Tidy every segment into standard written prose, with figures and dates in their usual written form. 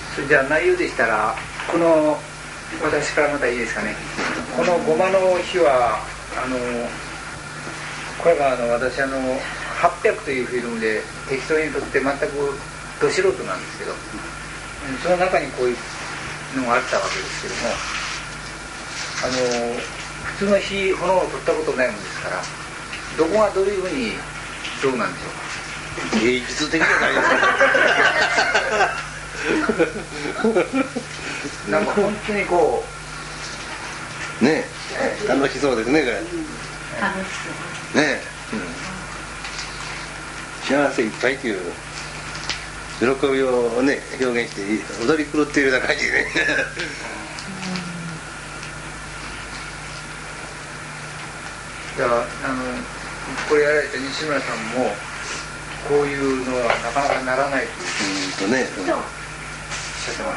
それじゃあ内容でしたら、この私からまたいいですかね。このごまの日はこれが私800というフィルムで適当に撮って全くど素人なんですけど、その中にこういうのがあったわけですけども、普通の火炎を撮ったことないもんですから、どこがどういうふうにどうなんでしょうか。 芸術的じゃないですか。 なんか本当にこうねえ、楽しそうですねこれ。 楽しそうねえ、幸せいっぱいという喜びをね表現して踊り狂っているような感じでね。 じゃあこれやられた西村さんもこういうのはなかなかならないとね、 おっしゃってます。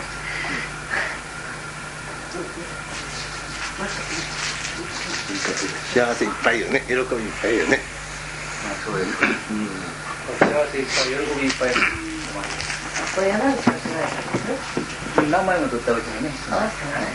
幸せいっぱいよね、喜びいっぱいよね。 まあそうです。幸せいっぱい、喜びいっぱい。 これ山口の人が何枚も撮ったうちにね。 はい。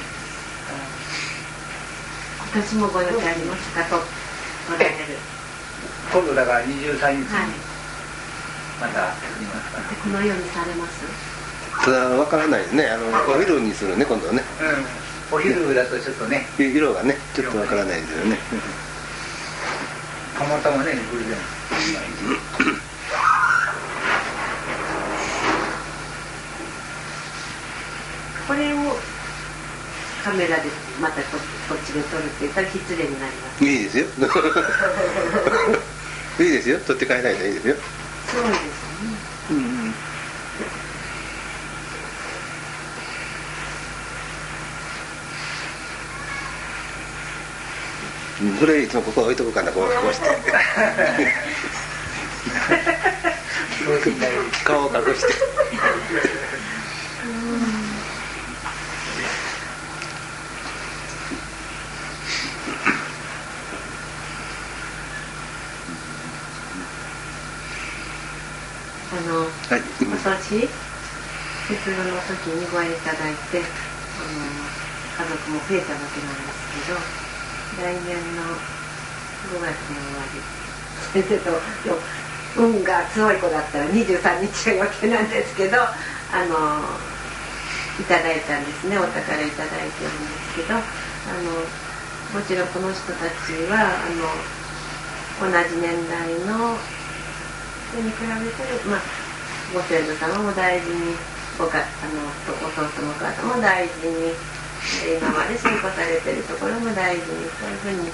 今年もご予定ありますかとおられる。 今度だから23日にはい。 また撮りますから。 このようにされます？ ただ分からないですね、お昼にするね今度はね。 お昼だとちょっとね、 色がねちょっと分からないですよね。 たまたまね、偶然。 これをカメラでまたこっちで撮るって言ったら失礼になります。 いいですよ。いいですよ、撮って帰らないといいですよ。 そうですね。 それいつもここ置いとこうかな、こうして顔を隠して今年節分の時にご縁いただいて家族も増えたわけなんですけど、来年の5月の終わり先生と運が強い子だったら23日が予定なんですけどいただいたんですね。お宝いただいてるんですけどもちろんこの人たちは同じ年代の人に比べて、ご先祖様も大事にお父様お母様も大事に今まで信仰されてるところも大事に、そういうふうに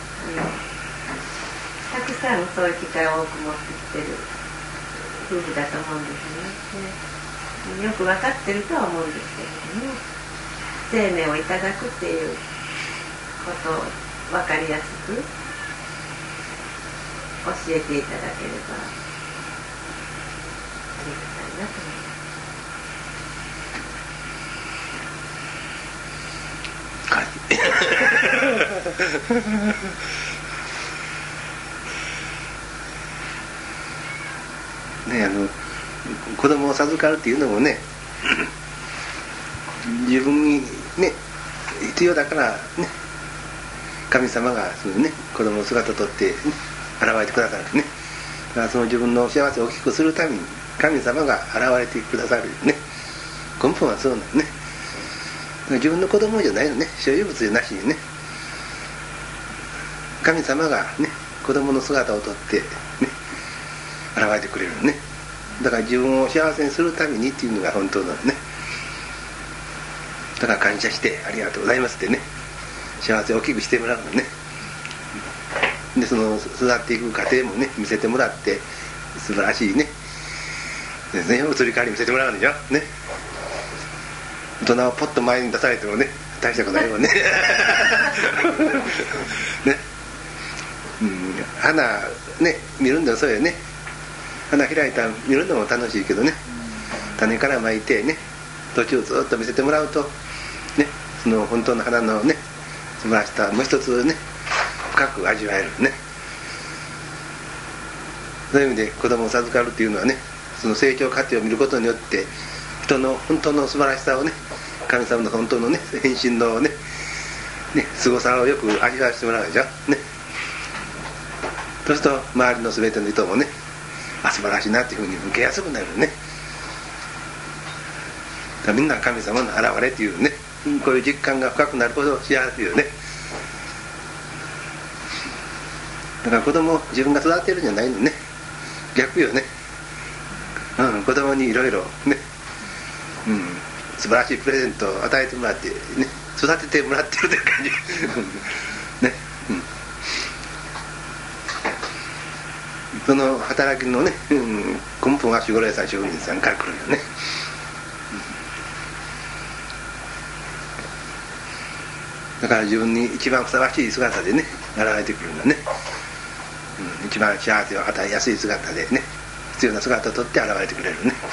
たくさんそういう機会を多く持ってきてる夫婦だと思うんですね。よく分かってるとは思うんですけれども、生命をいただくっていうことを分かりやすく教えていただければありがたいなと思います。 ね、子供を授かるっていうのもね自分にね必要だからね、神様がそのね子供の姿をとって、ね、現れてくださるね。だからその自分の幸せを大きくするために神様が現れてくださるね。根本はそうなんね。自分の子供じゃないのね、所有物じゃなしにね、神様がね子供の姿をとってね現れてくれるね。だから自分を幸せにするためにっていうのが本当なのね。だから感謝してありがとうございますってね、幸せを大きくしてもらうのね。でその育っていく過程もね見せてもらって、素晴らしいねですね、移り変わり見せてもらうんでしょね。大人をポッと前に出されてもね大したことないもんね。ね、花ね見るんだよ、そうよね。花開いた見るのも楽しいけどね、種からまいてね途中ずっと見せてもらうとね、その本当の花のね素晴らしさもう一つね深く味わえるね。そういう意味で子供を授かるっていうのはね、その成長過程を見ることによって一人の本当の素晴らしさをね、神様の本当のね変身のね凄さをよく味わわせてもらうでしょね。そうすると周りの全ての人もね、素晴らしいなっていうふうに受けやすくなるね。だからみんな神様の現れっていうね、こういう実感が深くなるほど幸せよね。だから子供を自分が育てるんじゃないのね、逆よね。子供にいろいろね、素晴らしいプレゼントを与えてもらってね、育ててもらってるという感じね、その働きのね、根本は守護霊さん職人さんから来るよね。だから自分に一番ふさわしい姿でね現れてくるんだね。一番幸せを与えやすい姿でね、必要な姿をとって現れてくれるね。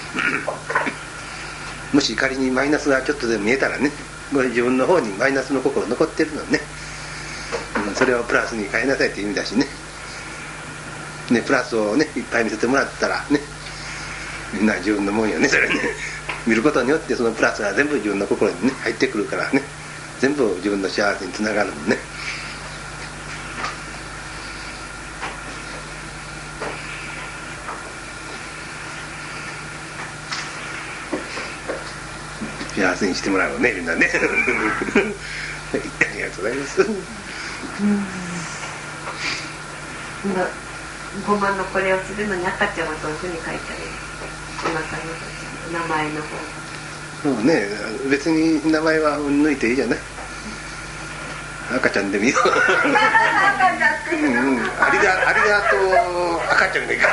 もし仮にマイナスがちょっとでも見えたらね、これ自分の方にマイナスの心残ってるのね、それをプラスに変えなさいっていう意味だしね。プラスをねいっぱい見せてもらったらね、みんな自分のもんよね、それね。見ることによってそのプラスが全部自分の心にね入ってくるからね、全部自分の幸せにつながるのね。幸せにしてもらうのね、みんなね。ありがとうございます。 ごまのこれをするのに赤ちゃんはどういうふうに書いてある？お腹の名前の方。 そうね、別に名前は抜いていいじゃない。赤ちゃんでもいいよ。ありがとう赤ちゃんがいいから。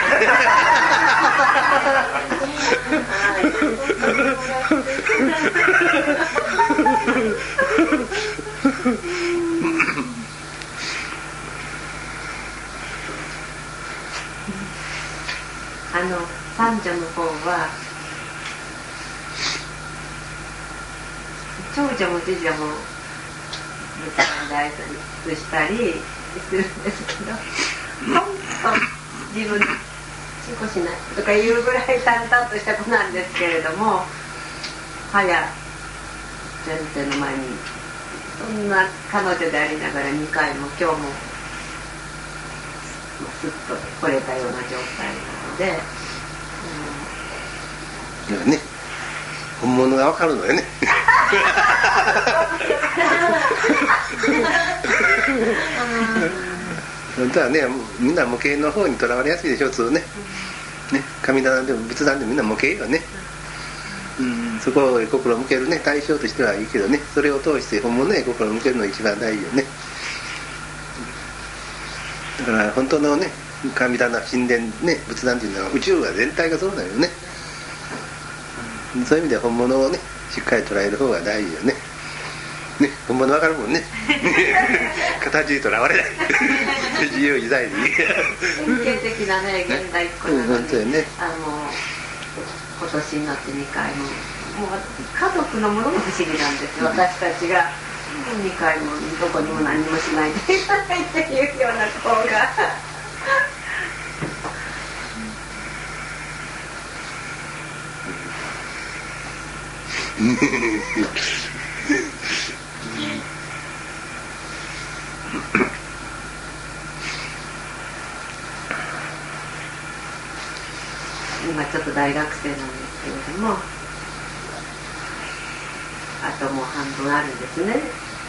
三女の方は長女も次女も仏壇で挨拶したりするんですけど、本当自分チンコしないとかいうぐらい淡々とした子なんですけれども、早先生の前にそんな彼女でありながら2回も今日もすっと来れたような状態なので、 ね、本物がわかるのよね。本当はね、みんな模型の方にとらわれやすいでしょ、普通ね。神棚でも仏壇でもみんな模型よね。そこへ心を向けるね対象としてはいいけどね、それを通して本物へ心を向けるのが一番大事よね。だから本当のね神棚神殿ね仏壇っていうのは宇宙は全体がそうだよね。そういう意味で本物をねしっかり捉える方が大事よね。本物わかるもんね。形にとらわれない。自由自在でいい。 典型的なね現代っ子なのに、 本当よね。 今年になって2回も、もう家族のものが不思議なんですよ。私たちが2回もどこにも何もしないでいただいていうような子が。今ちょっと大学生なんですけれども、あともう半分あるんですね。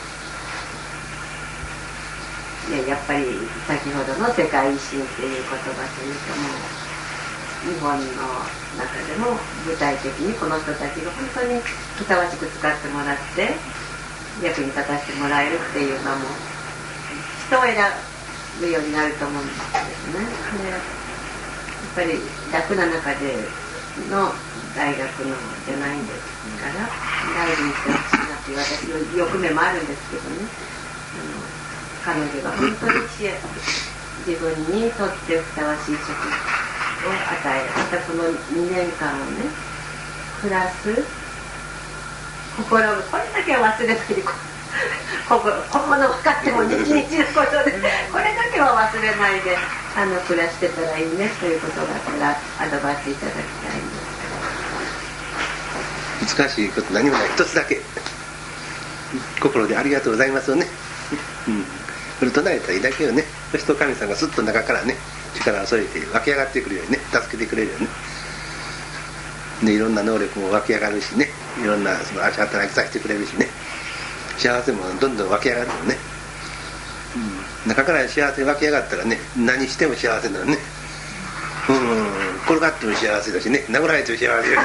でやっぱり先ほどの世界一周っていう言葉というと、もう日本の中でも具体的にこの人たちが本当にふさわしく使ってもらって役に立たせてもらえるっていうのはもう人を選ぶようになると思うんですね。でやっぱり楽な中での大学のじゃないんですから大事にしてほしいなっていう私の欲目もあるんですけどね、彼女が本当に自分にとってふさわしい職を与える、またこの2年間をね暮らす心がこれだけは忘れないで本物分かっても日々のことでこれだけは忘れないで暮らしてたらいいねということがあったらアドバイスいただきたいんです。 難しいこと何もない、一つだけ心でありがとうございますよね、それ唱えたらいいだけよね。そうすると神様がすっと中からね力を添えて湧き上がってくるようにね、助けてくれるよね。でいろんな能力も湧き上がるしね、いろんなその足働きさせてくれるしね、幸せもどんどん湧き上がるよね、中から幸せ湧き上がったらね、何しても幸せなのね。転がっても幸せだしね、殴られても幸せだしね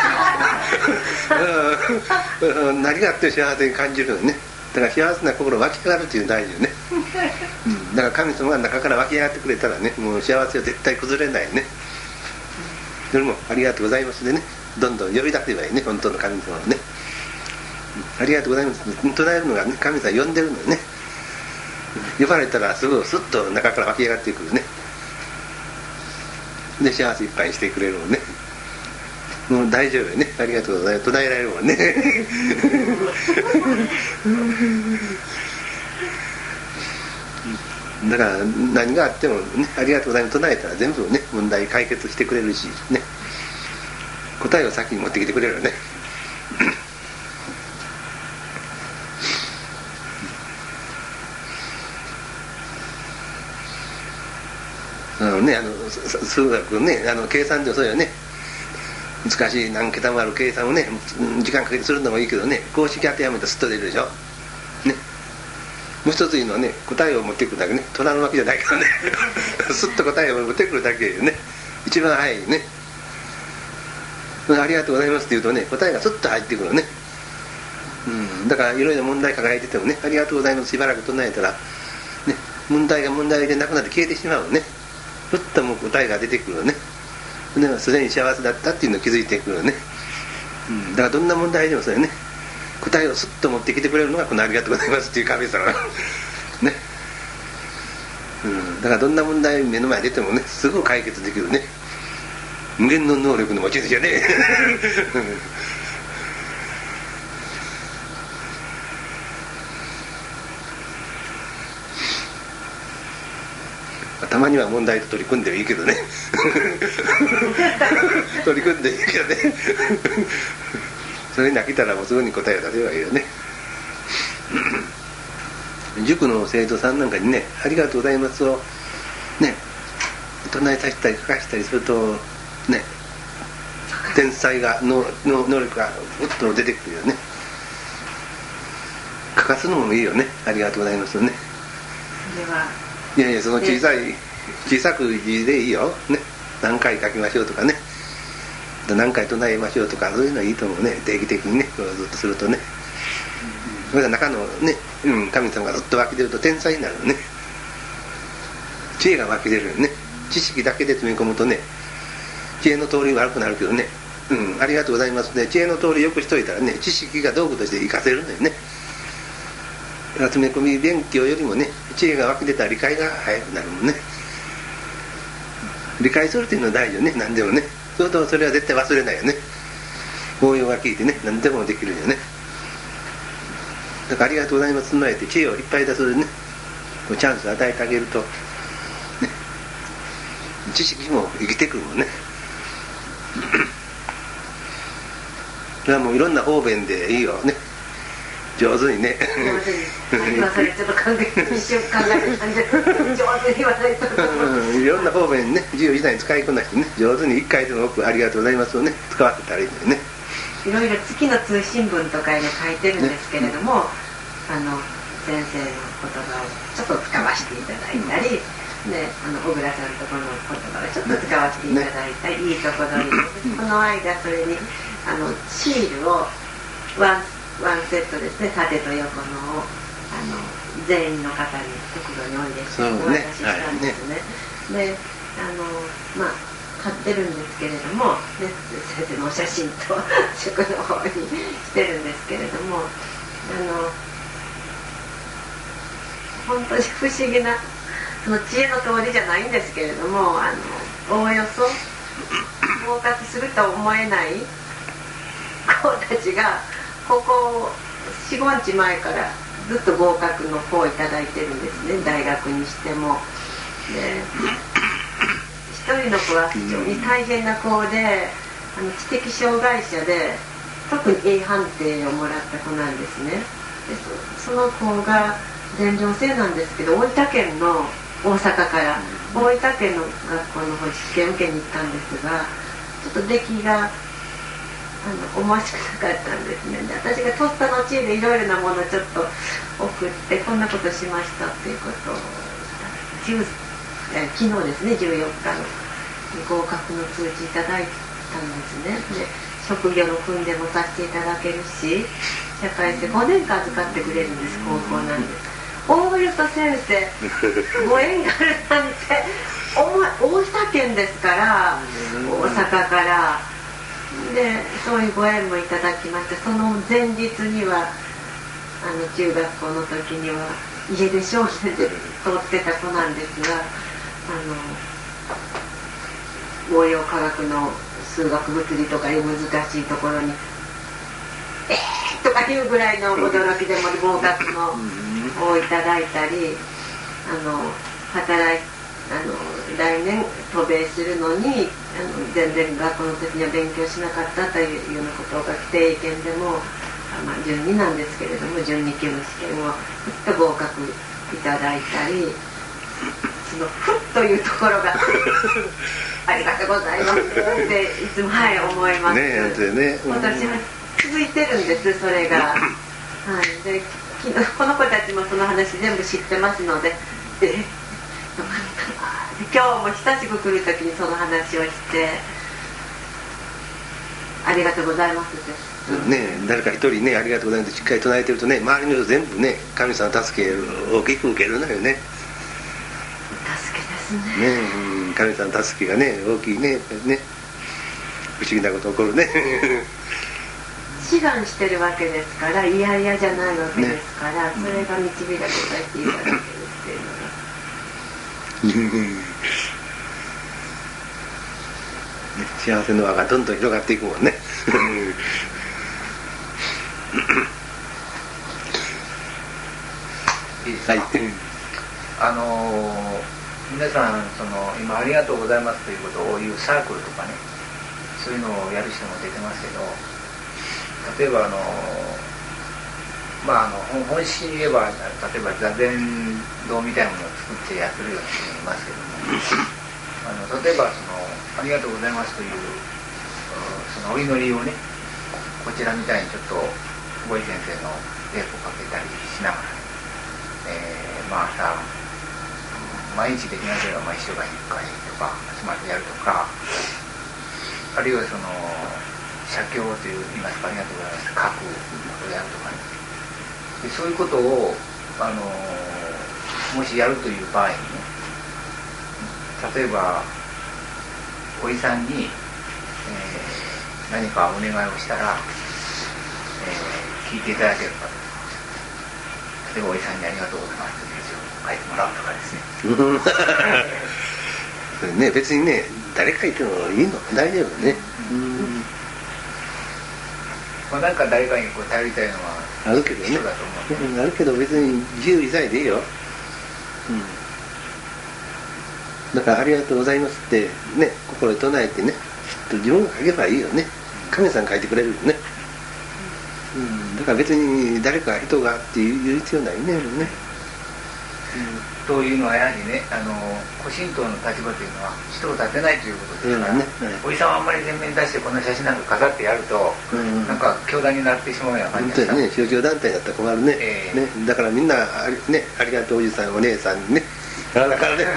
何があっても幸せに感じるのね。だから幸せな心湧き上がるっていうの大事よね、だから神様が中から湧き上がってくれたらね、もう幸せは絶対崩れないよね。それもありがとうございますでね、どんどん呼び出せばいいね、本当の神様をね、ありがとうございます唱えるのがね、神様呼んでるのよね。呼ばれたらすぐスッと中から湧き上がってくるね。で幸せいっぱいにしてくれるもんね。もう大丈夫よね、ありがとうございます唱えられるもんねだから何があってもね、ありがとうございます唱えたら全部ね問題解決してくれるしね、答えを先に持ってきてくれるよね数学ね、計算でもそうよね、難しい何桁もある計算をね時間かけてするのもいいけどね、公式当てはめたらすっと出るでしょね。もう一ついいのはね、答えを持ってくるだけね、虎の巻じゃないけどねすっと答えを持ってくるだけよね、一番早いね。ありがとうございますって言うとね、答えがスッと入ってくるね、だからいろいろ問題抱えててもね、ありがとうございますしばらく唱えたら、ね、問題が問題でなくなって消えてしまうね。ふっともう答えが出てくるね。すでに幸せだったっていうのを気づいてくるね、だからどんな問題でもそうよね、答えをスッと持ってきてくれるのがこのありがとうございますっていう神様ね、だからどんな問題目の前に出てもねすぐ解決できるね、無限の能力の持ち主よねたまには問題と取り組んでもいいけどね取り組んでいいけどねそれに飽きたらもうすぐに答えを出せばいいよね塾の生徒さんなんかにね、ありがとうございますをね唱えさせたり書かしたりするとね、天才が能力がぐっと出てくるよね。書かすのもいいよね、ありがとうございますよね。 それはいやいや、その小さく字でいいよ、ね、何回書きましょうとかね、何回唱えましょうとか、そういうのはいいと思うね、定期的にね、ずっとするとね、それから中のね、神様がずっと湧き出ると天才になるのね、知恵が湧き出るよね。知識だけで詰め込むとね、知恵の通り悪くなるけどね、ありがとうございますね、知恵の通りよくしといたらね、知識が道具として活かせるんだよね。だから詰め込み勉強よりもね、知恵が湧き出たら理解が早くなるもんね。理解するっていうのは大事よね、何でもね。そうするとそれは絶対忘れないよね。応用が効いてね、何でもできるよね。だからありがとうございますのえて知恵をいっぱい出すね、チャンスを与えてあげると、ね、知識も生きてくるもんね。それはもういろんな方便でいいよね、上手にね。 上手に。今それちょっと考えて一瞬考えてたんで上手に言わないと。 いろんな方便ね、自由自在に使いこなしてね、上手に一回でも多くありがとうございますをね、使わせたらいいんだよね。 いろいろ月の通信文とかに書いてるんですけれども、先生の言葉をちょっと使わせていただいたり、ね、小倉さんのところの言葉をちょっと使わせていただいたり、いいとこ取りで、この間それにシールをワンセットですね、縦と横のを全員の方に袋にお入れしてお渡ししたんですね。で買ってるんですけれども、ね、先生のお写真と塾の方にしてるんですけれども、本当に不思議なその知恵の通りじゃないんですけれども、おおよそ合格すると思えない子たちがここ 4,5 日前からずっと合格の子をいただいてるんですね、大学にしても。で一人の子は非常に大変な子で、知的障害者で、 特に A 判定をもらった子なんですね。でその子が全寮制なんですけど、大分県の大阪から大分県の学校の方に試験受けに行ったんですが、ちょっと出来が思わしくなかったんですね。で私がとっさの知恵でいろいろなものをちょっと送って、こんなことしましたっていうことを昨日ですね、14日の合格の通知いただいたんですね。で職業の訓練もさせていただけるし、社会生5年間預かってくれるんです。高校なんです。大湯と先生ご縁があるなんて、大分県ですから、大阪からでそういうご縁もいただきまして、その前日には中学校の時には家出少年で通ってた子なんですが、応用科学の数学物理とかいう難しいところにとかいうぐらいの驚きでも合格のをいただいたり、来年渡米するのに全然学校の時には勉強しなかったというようなことが定験でも、準2なんですけれども準2級の試験をふっと合格いただいたり、そのふっというところがありがとうございますっていつも思います。 ね、 私は続いてるんです、それが。でこの子たちもその話全部知ってますので、よかった今日も久しく来る時にその話をしてありがとうございますってね、誰か一人ね、ありがとうございますってしっかり唱えてるとね、周りの人全部ね、神様の助けを大きく受けるのよね。 助けですね。 神様の助けがね、大きいね、不思議なこと起こるね。 志願してるわけですから、いやいやじゃないわけですから、それが導かれていただけるっていうのが幸せの輪がどんどん広がっていくもんね。 いいですか。皆さん今ありがとうございますということを言うサークルとかね、そういうのをやる人も出てますけど、例えば本質に言えば、例えば座禅堂みたいなものを作ってやってるような人もいますけども、例えばありがとうございますというそのお祈りをね、こちらみたいにちょっとゴイ先生のテープをかけたりしながらね、朝毎日できなければ1週間に1回とか集まってやるとか、あるいは写経といいますか、ありがとうございます書くことをやるとかね、でそういうことをもしやるという場合にね、例えばおじさんに、何かお願いをしたら、聞いていただけるかと。例えばおじさんにありがとうございますという字を書いてもらうとかですね。 別にね、誰かいてもいいの、大丈夫ね。 なんか誰かに頼りたいのはあるけどね。あるけど別に自由自在でいいよ。だからありがとうございますってね、心で唱えてね、自分が書けばいいよね。神さん書いてくれるよね。だから別に誰か人がっていう必要ないね。 というのはやはりね、古神道の立場というのは人を立てないということですから、おじさんはあんまり前面に出してこんな写真なんか飾ってやると、なんか教団になってしまうような感じがした。 本当にね、宗教団体だったら困るね。だからみんなありがとうおじさんお姉さんにね、だからね。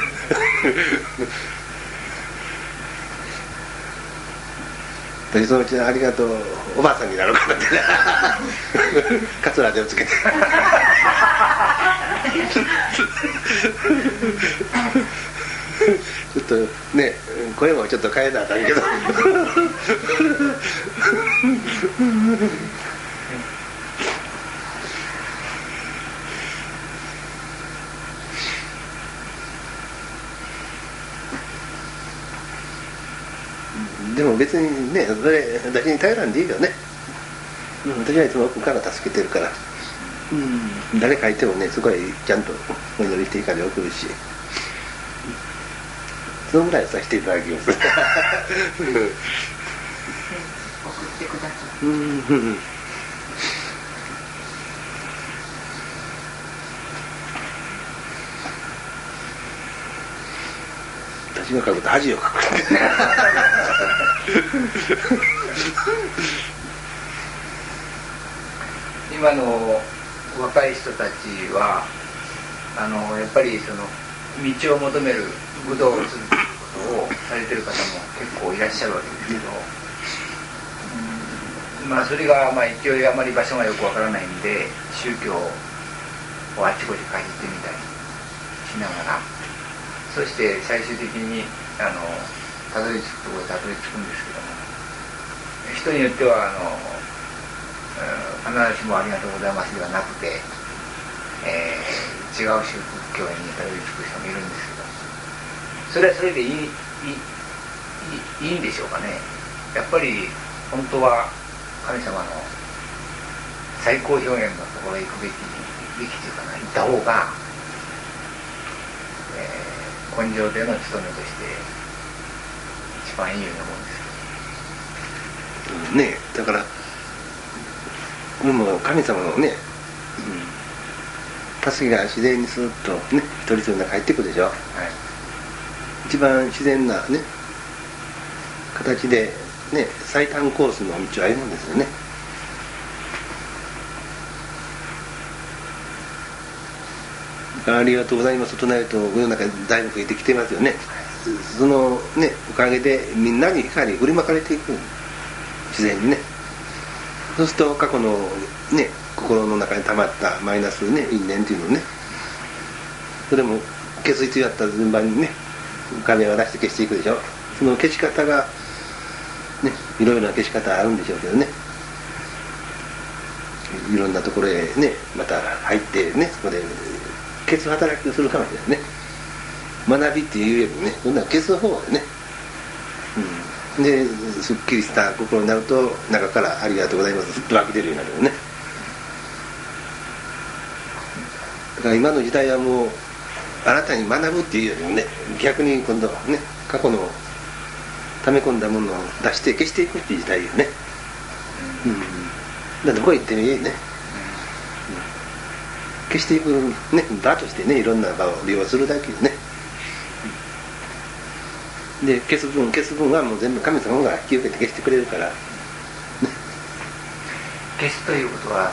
そのうちありがとうおばあさんになるからってカツラでをつけてちょっとね、声もちょっと変えなあかんけどでも別にね、それ私に頼らんでいいよね。私はいつも奥から助けてるから、誰かいてもね、そこへちゃんとお祈りしていかで送るし、そのぐらいさせていただきます。 送ってください。 私が書くと恥を書く今の若い人たちはやっぱりその道を求める武道をするということをされてる方も結構いらっしゃるわけですけど、まあそれが勢いあまり場所がよくわからないんで宗教をあちこちかじってみたりしながら、そして最終的にたどり着くところでたどり着くんですけども、人によっては必ずしもありがとうございますではなくて、違う宗教にたどり着く人もいるんですけど、それはそれでいいんでしょうかね。やっぱり本当は神様の最高表現のところへ行くべきというかな、行った方が、根性での務めとして一番いいように思うんですけど、 ねえ、だからもう神様のね、助けが自然にスーッとね一人一人の中入ってくるでしょ、はい、一番自然なね形でね最短コースの道を歩むんですよね。ありがとうございますと唱えると世の中だいぶ増えてきてますよね。そのねおかげでみんなに光振りまかれていく自然にね。そうすると過去のね心の中に溜まったマイナスね因縁っていうのをね、それも消す必要あった順番にね壁を出して消していくでしょ。その消し方がねいろいろな消し方あるんでしょうけどね、いろんなところへねまた入ってねそこで消す働きをするかもしれないね。学びっていうよりねそんな消す方でね、ですっきりした心になると中からありがとうございますって湧き出るようになるよね。だから今の時代はもう新たに学ぶっていうよりもね逆に今度はね過去の溜め込んだものを出して消していくっていう時代よね。だってどこへ行ってもいいね、消していくね場としてねいろんな場を利用するだけでね。で消す分はもう全部神様が引き受けて消してくれるから、ね、 消すということは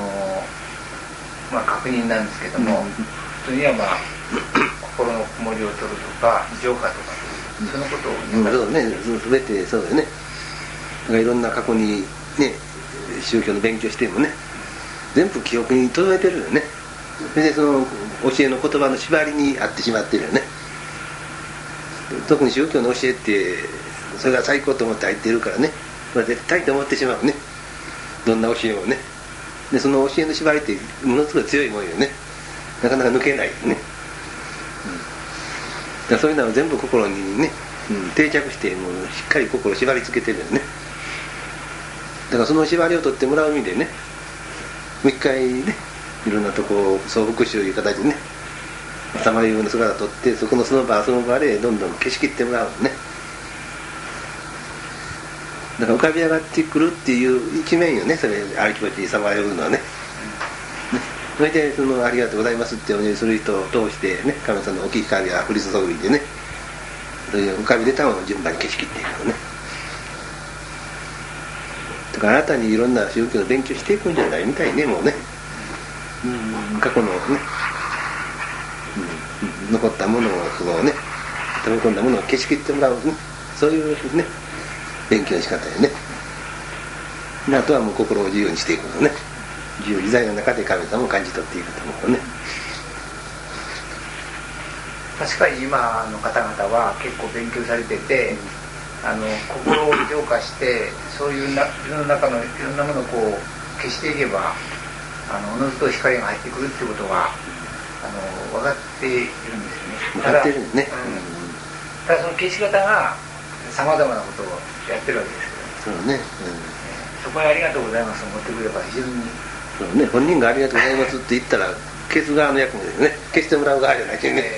確認なんですけども、普通には心の曇りを取るとか浄化とかそのことをそうね全てそうだよね。だからいろんな過去にね宗教の勉強してもね全部記憶に留めてるよね。それでその教えの言葉の縛りにあってしまってるよね。特に宗教の教えってそれが最高と思って入っているからね、絶対と思ってしまうね、どんな教えもね。でその教えの縛りってものすごい強いもんよね。なかなか抜けないよね、だからそういうのを全部心にね、定着してもうしっかり心を縛り付けてるよね。だからその縛りを取ってもらう意味でねもう一回ねいろんなとこを総復習いう形でねさまようの姿を取ってその場でどんどん消し切ってもらうね。だから浮かび上がってくるっていう一面よね、それありきばちにさまようのはね。それでそのありがとうございますってお祈りする人を通してね神様の大きい光が降り注ぐんでね、そういう浮かび出たのを順番に消し切っていくのね。だから新たにいろんな宗教の勉強していくんじゃないみたいね、もうね、過去のね、残ったものをそのね溜め込んだものを消し切ってもらうね、そういうね勉強の仕方よね。あとはもう心を自由にしていくのね。自由自在の中で神様を感じ取っていくと思うね。 確かに今の方々は結構勉強されてて、心を浄化してそういう自分の中のいろんなものをこう消していけばおのずと光が入ってくるっていうことは分かっているんですよね。 分かってるんですね。 ただその消し方がさまざまなことをやってるわけですけど、 そうね、 そこにありがとうございますを持ってくれば非常にそうね、本人がありがとうございますって言ったら消す側の役目ですね。消してもらう側じゃないけどね、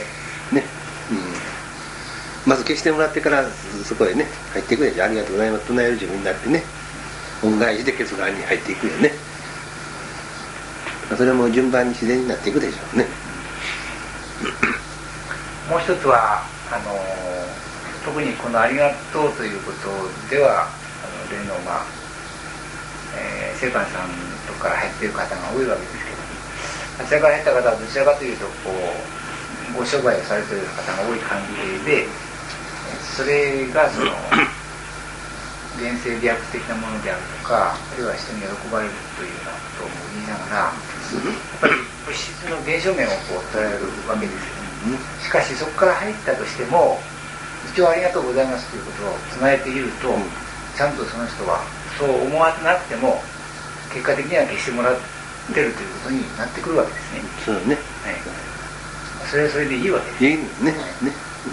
まず消してもらってからそこへね入ってくれてありがとうございますと唱える自分になってね、 恩返しで血がに入っていくよね。それも順番に自然になっていくでしょうね。 もう一つは特にこのありがとうということでは例の聖寛さんとか入っている方が多いわけですけど、あちらから入った方はどちらかというとご商売をされている方が多い関係で、それがその現世利益的なものであるとか、あるいは人に喜ばれるというようなことを言いながら、やっぱり物質の現象面を捉えるわけですよね。しかしそこから入ったとしても、一応ありがとうございますということを唱えていると、ちゃんとその人はそう思わなくても結果的には消してもらってるということになってくるわけですね。 そうね、 はい、それはそれでいいわけです。 いいね、 はい、 ね。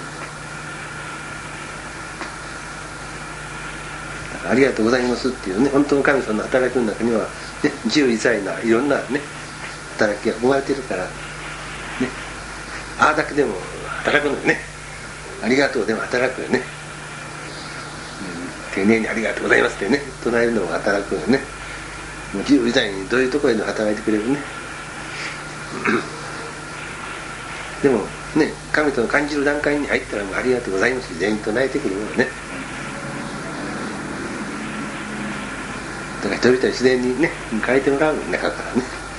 ありがとうございますっていうね、本当の神様の働きの中には、ね、自由自在ないろんなね働きが生まれてるからね、ああだけでも働くのよね、ありがとうでも働くよね、丁寧にありがとうございますってね唱えるのも働くよね。もう自由自在にどういうところでも働いてくれるねでもね、神との感じる段階に入ったらもうありがとうございますって全員唱えてくるものね。だから一人一人自然にね変えてもらう中からね。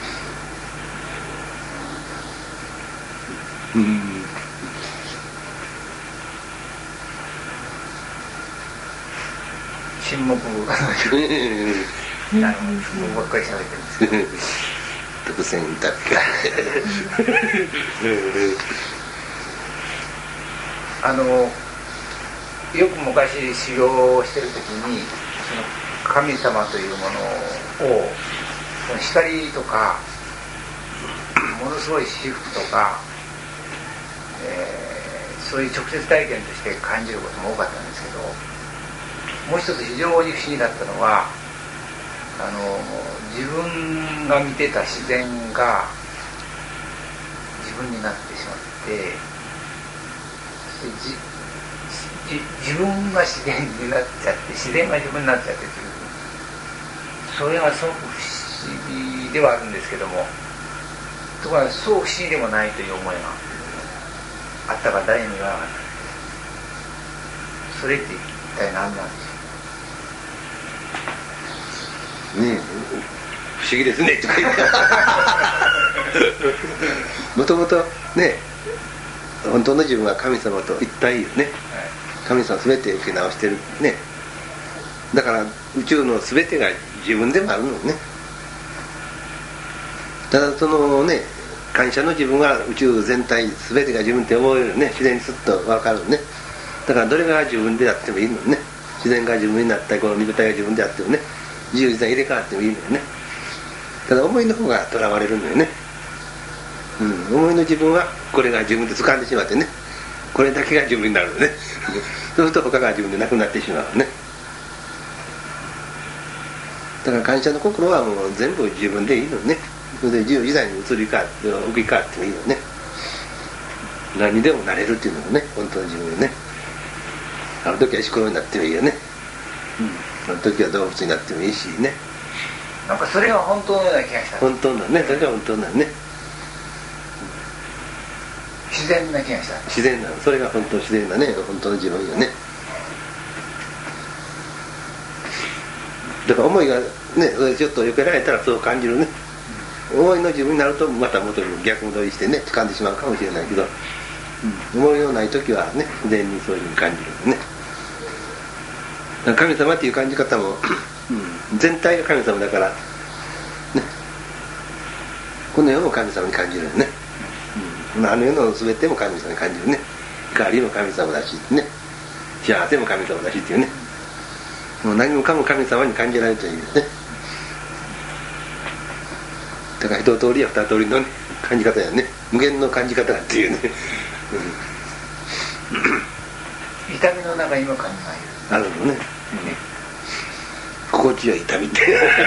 沈黙ばっかり喋ってるんですけど特選だっけよく昔修行をしてる時にその神様というものをその光とかものすごい至福とか、そういう直接体験として感じることも多かったんですけど、もう一つ非常に不思議だったのは自分が見てた自然が自分になってしまって自分が自然になっちゃって自然が自分になっちゃってという、それがすごく不思議ではあるんですけども、ところがそう不思議でもないという思いがあったから誰にも言わなかった。それって一体何なんでしょうね。不思議ですねもともとね本当の自分は神様と一体よね、はい、神様全て受け直してるね。だから宇宙の全てが自分でもあるのね。ただそのね感謝の自分が宇宙全体全てが自分って思えるね、自然にすっと分かるね。だからどれが自分であってもいいのね。自然が自分になったりこの肉体が自分であってもね、自由自在入れ替わってもいいのよね。ただ思いの方がとらわれるのよね、思いの自分はこれが自分で掴んでしまってね、これだけが自分になるのねそうすると他が自分でなくなってしまうね。だから感謝の心はもう全部自分でいいのね。それで自由自在に移り変わって動き変わってもいいのね。何にでもなれるっていうのもね、本当の自分よね。あの時は石ころになってもいいよね、あの時は動物になってもいいしね。 なんかそれが本当のような気がした。 本当なね、それが本当なね、 自然な気がした。 自然なの、それが本当自然なね、本当の自分よね。だから思いがね、それちょっと避けられたらそう感じるね、思いの自分になるとまた元に逆戻りしてね掴んでしまうかもしれないけど、思いのない時はね自然にそういうふうに感じるね。だから神様っていう感じ方も全体が神様だからね、この世も神様に感じるよね、あの世の全ても神様に感じるね。怒りも神様だしね、幸せも神様だしっていうね、もう何もかも神様に感じられるというね。だから一通りや二通りの、ね、感じ方やね、無限の感じ方だっていうね痛みの中にも感じないあるのね、心地よい痛みって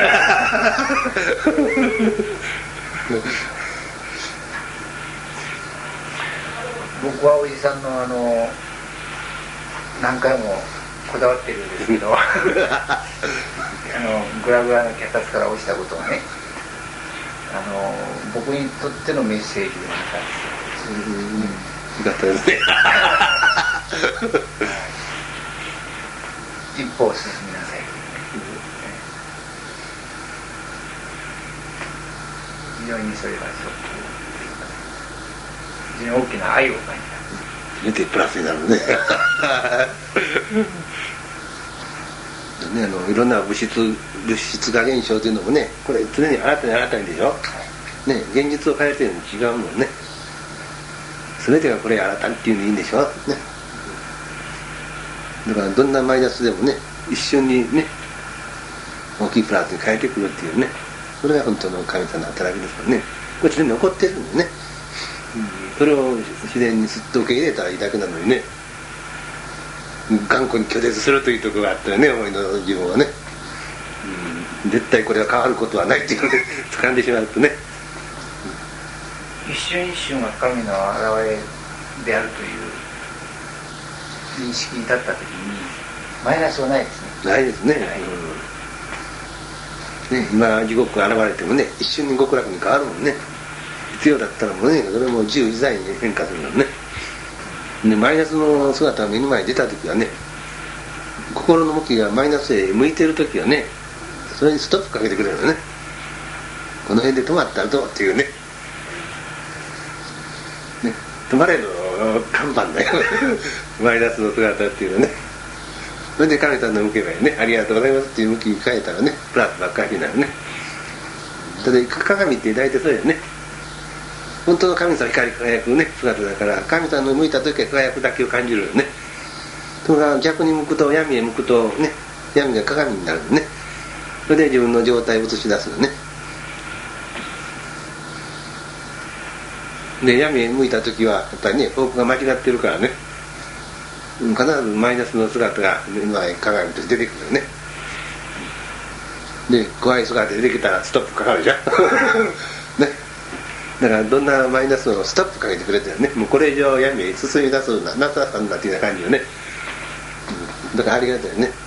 僕はおじさんの何回もこだわってるんですけどグラグラの脚立から落ちたことはね、僕にとってのメッセージでもあったんですよ。 よかったですね。 一歩進みなさいというね、非常にそれが非常に大きな愛を感じた。 見てプラスになるね。ね、いろんな物質化現象というのもね、これ常に新たにでしょ、ね、現実を変えてるのに違うもんね。全てがこれ新たにっていうのいいんでしょ、ね、だからどんなマイナスでもね、一瞬にね大きいプラスに変えてくるっていうね、それが本当の神様の働きですからね。これ常に残ってるんでね、それを自然にすっと受け入れたらいいだけなのにね、頑固に拒絶するというところがあったよね、思いの自分はね、絶対これは変わることはないっていうね掴んでしまうとね、 一瞬一瞬が神の現れであるという認識に立った時にマイナスはないですね。 ないですね、ね、今地獄が現れてもね、一瞬に極楽に変わるもんね。必要だったらもうね、それも自由自在に変化するのね。でマイナスの姿が目の前に出た時はね、心の向きがマイナスへ向いてる時はね、それにストップかけてくれるのね。この辺で止まったらどうっていうね、止まれの看板だよマイナスの姿っていうのはね。それで神さんの向けばいいね、ありがとうございますっていう向きに変えたらね、プラスばっかりになるね。ただ鏡って大体そうですね、本当の神様光り輝くね姿だから、神様の向いた時は輝くだけを感じるよね。それが逆に向くと、闇へ向くとね、闇が鏡になるね。それで自分の状態を映し出すよね。で闇へ向いた時はやっぱりね、多くが間違ってるからね、必ずマイナスの姿が目の前に鏡として出てくるよね。で怖い姿で出てきたらストップかかるじゃんね、だからどんなマイナスをストップかけてくれてるね、もうこれ以上闇へ進み出すなさったんだっていうような感じよね、だからありがたいよね。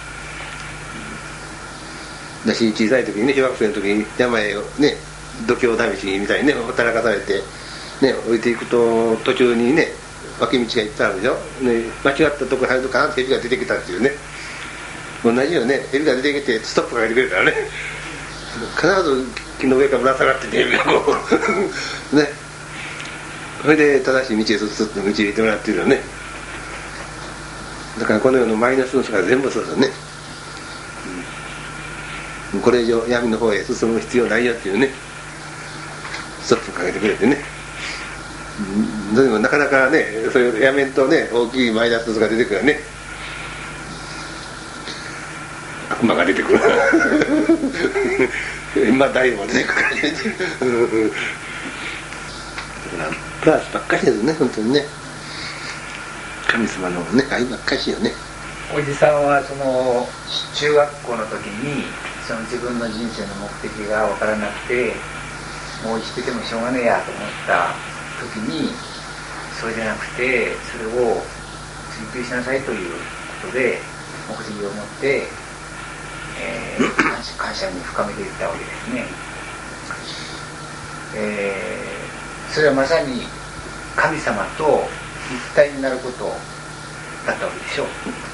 だし小さい時にね、小学生の時に山へね、度胸試しみたいにね働かされてね、置いていくと途中にね脇道がいっぱいあるでしょ、ね、間違ったとこ入ると必ず蛇が出てきたっていうね、同じよね、蛇が出てきてストップかけてくれたらね、必ず木の上からぶら下がってて蛇がこうね、それで正しい道へ進って導いてもらってるよね。だからこの世のマイナスの人が全部そうですよね、これ以上闇の方へ進む必要ないよっていうね、ストップかけてくれてね、でもなかなかね、それをやめんとね、大きいマイナスが出てくるよね、悪魔が出てくる今大も出てくるからねだからプラスばっかりですね、本当にね、神様のね愛ばっかりよね。 おじさんはその中学校の時にその自分の人生の目的が分からなくて、もう生きててもしょうがねえやと思った時に、それじゃなくてそれを追求しなさいということで目的を持って、感謝に深めていったわけですね。それはまさに神様と一体になることだったわけでしょう。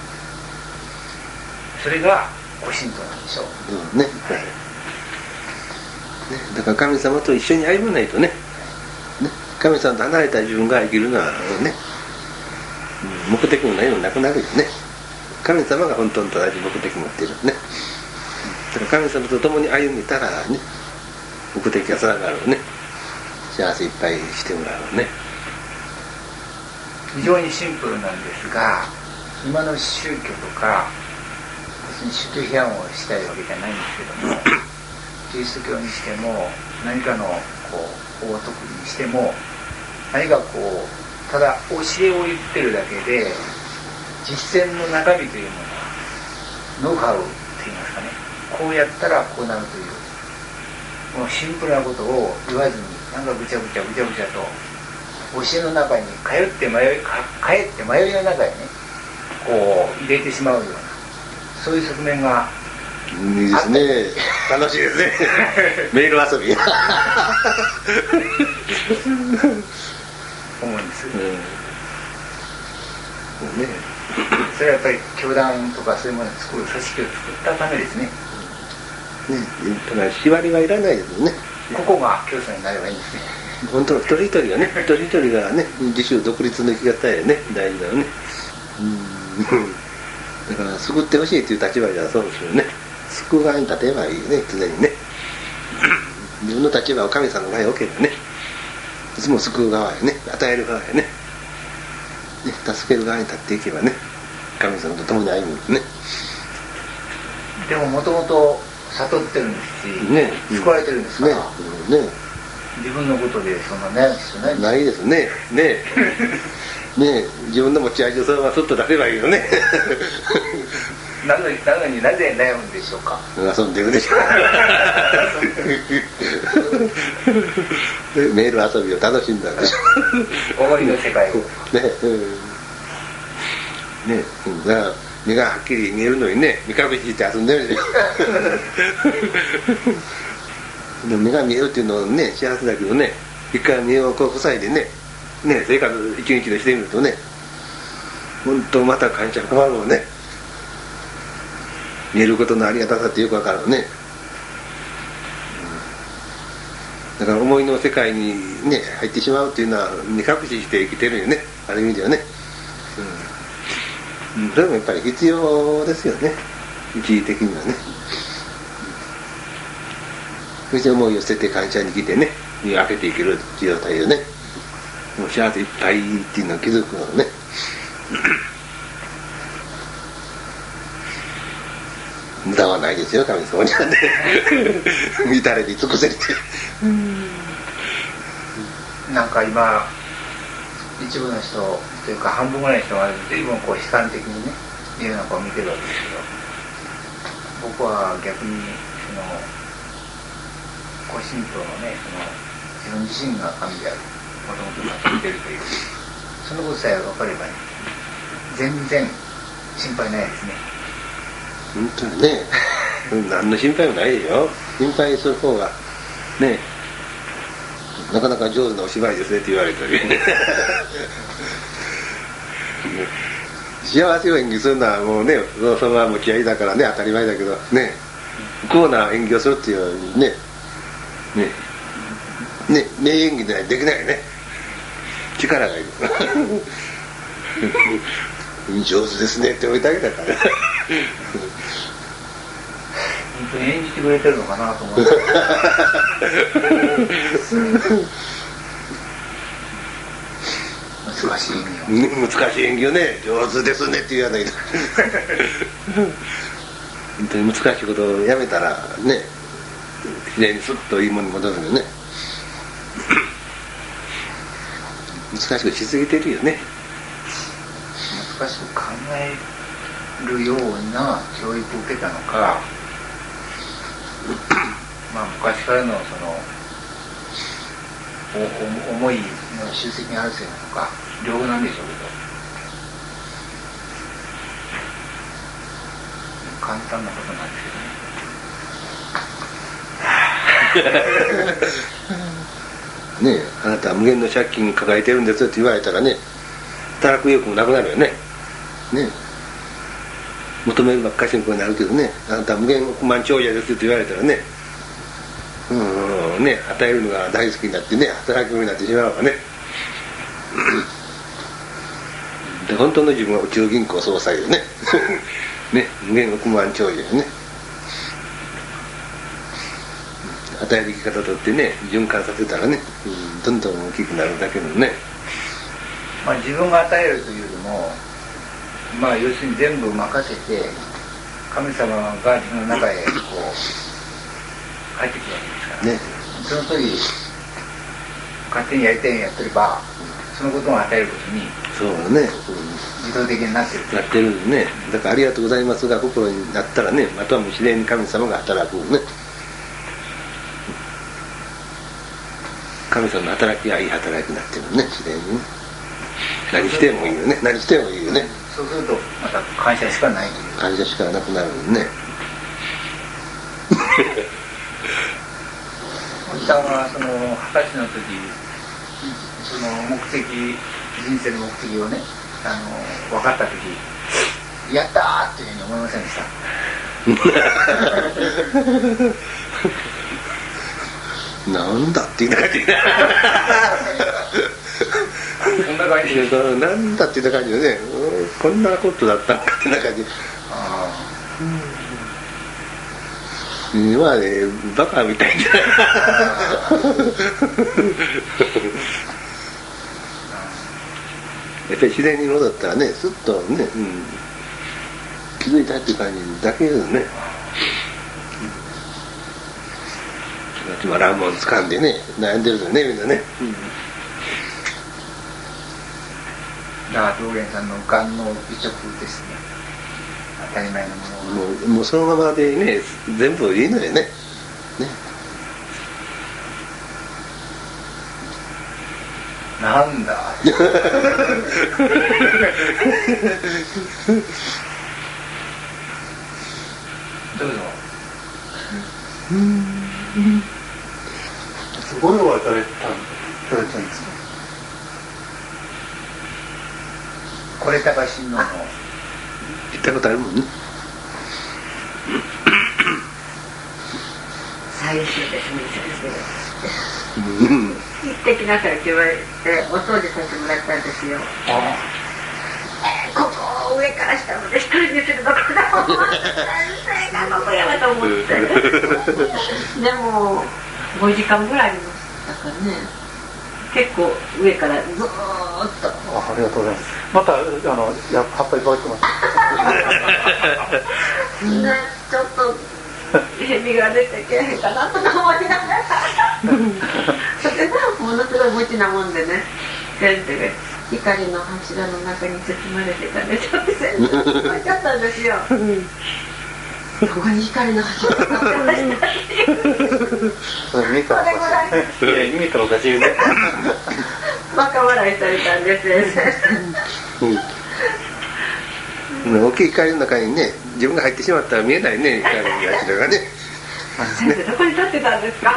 それがご神道なんでしょう、 ね、はいね、だから神様と一緒に歩まないとね、神様と離れた自分が生きるのはね、目的も何もなくなるよね。神様が本当の正しい目的を持っているね。だから神様と共に歩めたらね、目的がつながるね、幸せいっぱいしてもらうね。 非常にシンプルなんですが、今の宗教とか別に宗教批判をしたいわけじゃないんですけども、キリスト教にしても何かのこう法徳にしても、何かこうただ教えを言ってるだけで実践の中身というものはノウハウっていいますかね、こうやったらこうなるというこのシンプルなことを言わずに、なんかぐちゃぐちゃと教えの中にかえって迷いの中にねこう入れてしまうような、そういう側面がいいですね。楽しいですね。メール遊び。 思うんです、 ね、 それはやっぱり教団とかそういうものを作る組織を作ったためですね。 だから縛りはいらないですよね。 ここが教祖になればいいんですね。 本当一人一人がね、一人一人がね、自主独立の生き方やね、大事だよね。だから救ってほしいという立場じゃそうですよね。救う側に立てばいいよね、常にね。自分の立場を神様の前に置けばね、いつも救う側やね、与える側やね、助ける側に立っていけばね、神様と共に歩むんですね。 でももともと悟ってるんですし、ね、救われてるんですから、自分のことでそんな悩む必要ないんです。 ないですね。ね自分の持ち味をそのままそっと出せばいいよね。 なのになぜ悩むんでしょうか。 遊んでるでしょ。メール遊びを楽しんだんでしょ。 思いの世界を。 だから目がはっきり見えるのにね、目隠しして遊んでるでしょ。目が見えるっていうのはね、幸せだけどね、一回目をこう塞いでね、生活一日でしてみるとね、本当また感謝困るもんね。見えることのありがたさってよくわかるね。だから思いの世界にね入ってしまうっていうのは目隠しして生きてるよね、ある意味ではね。それもやっぱり必要ですよね、一時的にはね。そして思いを捨てて感謝に来てね、身を開けていける状態でね、もう幸せいっぱいっていうのを気づくのね。無駄はないですよ、神様にはね。至れり尽くせりて。 なんか今一部の人というか半分ぐらいの人が随分こう悲観的にね世の中を見てるわけですけど、僕は逆にその古神道のね、その自分自身が神である、もともと語っているというそのことさえ分かればね、全然心配ないですね。 本当にね、何の心配もないでしょ。心配する方がね、なかなか上手なお芝居ですねって言われたり幸せを演技するのはもうね、そのまま持ち合いだからね、当たり前だけどね、不幸な演技をするっていうね、名演技でないできないよね。力がいる。上手ですねって置いてあげたから。 本当に演じてくれてるのかなと思って。難しい演技を。 難しい演技をね、上手ですねって言わないと。本当に難しいことをやめたらね、自然にスッといいものに戻るよね。難しくしすぎてるよね。 難しく考えるような教育を受けたのか、まあ昔からのその思いの集積があるせいなのか、両方なんでしょうけど、簡単なことなんですけどね。ねえ、あなたは無限の借金抱えてるんですって言われたらね、働く意欲もなくなるよね。ね、求めるばっかりになるけどね、あなたは無限億万長者ですって言われたらね、ね、与えるのが大好きになってね、働くようになってしまうわね。で本当の自分は宇宙銀行総裁よね。ね、無限億万長者よね。与える生き方とってね、循環させたらね、どんどん大きくなるだけのね。 まあ自分が与えるというよりも、まあ要するに全部任せて神様が自分の中へこう入ってくるわけですからね。その通り勝手にやりたいようにやってれば、そのことを与えることにそうだね、 自動的になってるなってるね。だからありがとうございますが心になったらね、あとはもう自然に神様が働くね。神様の働きがいい働きになってるね、自然にね。何してもいいよね、何してもいいよね。 そうするとまた感謝しかないという、 感謝しかなくなるね。 さんはその20歳の時その目的人生の目的をね分かった時やったーっていうふうに思いませんでした？ なんだって言った感じこんな感じでなんだって言った感じでね、こんなことだったんかってな感じ。まあね、バカみたいなやっぱり自然に戻ったらね、すっとね、気づいたっていう感じだけですね。今ラーメン掴んでね、悩んでるよね、みんなね。 だから道元さんの眼の移植ですね。当たり前のものもうそのままでね、全部いいのよね。 なんだどうぞ。 ご用はされたんですか？ これ高親王の行ったことあるもんね。 最初ですね、行ってきなさいって言われてお掃除させてもらったんですよ。ここを上から下まで一人にするのかな先生がここやめと思ってでも5時間ぐらいありましたからね。結構上からずーっと。 ありがとうございます。また葉っぱいただきますね、ちょっと蛇が出てけへんかなとか思いながらものすごい無知なもんでね、先生が光の柱の中に包まれてたんでちょっと先生が言っちゃったんですよここに光の柱が立ってましたっていうそれ見たらおかしい。いや、見たらおかしいね。 バカ笑いされたんです先生。大きい光の中にね、自分が入ってしまったら見えないね、光の柱がね。 先生どこに立ってたんですか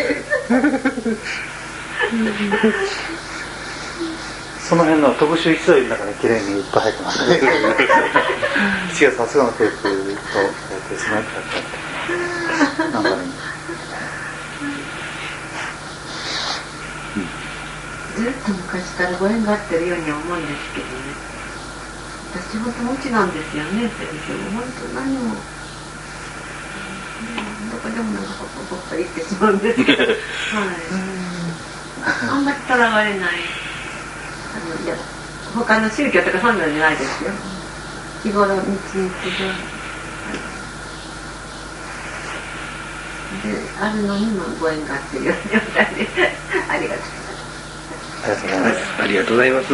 その辺の特殊一材の中に綺麗にいっぱい入ってますね。父がさすがのテープとスナイプだったなんかね。 ずっと昔からご縁があってるようには思うんですけどね。私本当無知なんですよねって言っても本当何もどこでもなんかポッと言ってしまうんですけど、はい、あんまりとらわれない。いや他の宗教とかそんなのじゃないですよ。日頃日々であるのにもご縁があってるような状態でありがとうございます。 ありがとうございます。